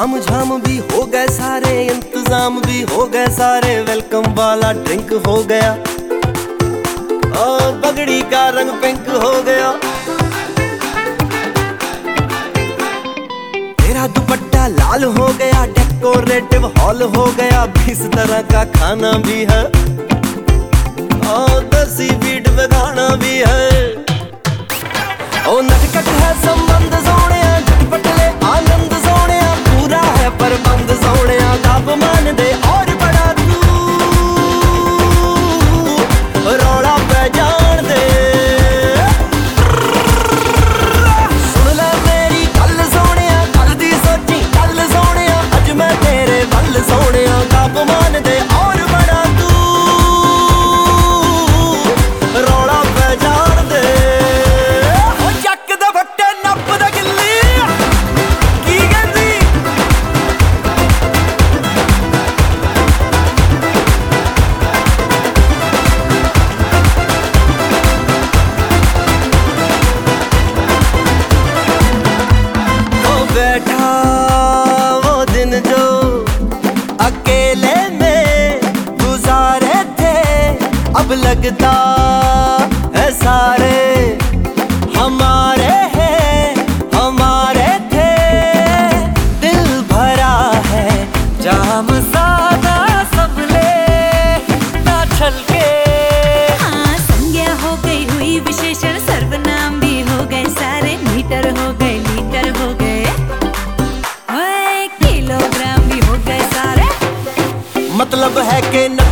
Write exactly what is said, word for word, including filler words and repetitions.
ताम झाम भी हो गए सारे, इंतजाम भी हो गए सारे, वेलकम वाला ड्रिंक हो गया और पगड़ी का रंग पिंक हो गया। तेरा दुपट्टा लाल हो गया, डेकोरेटिव हॉल हो गया, बीस तरह का खाना भी है और दसी बीट पे गाना भी है। ओ नटखट है संबंध सोने, झटपट ले आनंद सोने, पूरा है प्रबंध सोने, गाप मान दे और बड़ा तू रौला पे जान दे। सुन ले मेरी गल सोने, कल दी सोची कल सोने, अज मैं तेरे बल सोने, गाप मान दे और बड़ा तू रौला पे जान दे। बैठा वो दिन जो अकेले में गुजारे थे, अब लगता है सारे हमारे हैं हमारे थे। दिल भरा है जाम सादा सबले ना छलके। हाँ, संज्ञा हो गई हुई विशेषण, सर्वनाम भी हो गए सारे, मीटर हो गए लीटर हो गए, किलोग्राम भी हो गए सारे। मतलब है कि